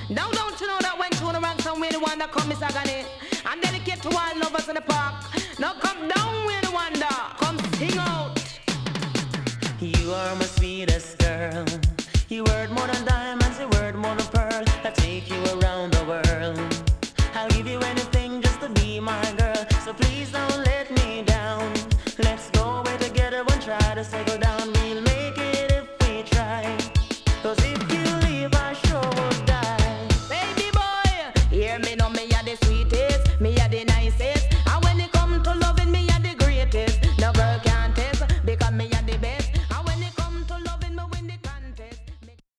Now don't you know that when Tuna ranks and we the one that come is agony and dedicate to all lovers in the park. Now come down with the wonder, come sing out. You are my sweetest girl. You worth more than diamonds, you worth more than pearl. I take you around the world. I'll give you anything just to be my girl. So please don't let me down. Let's go away together and try to settle down. We'll make it if we try. 'Cause if you leave, I sure will die. Baby boy, hear me now, me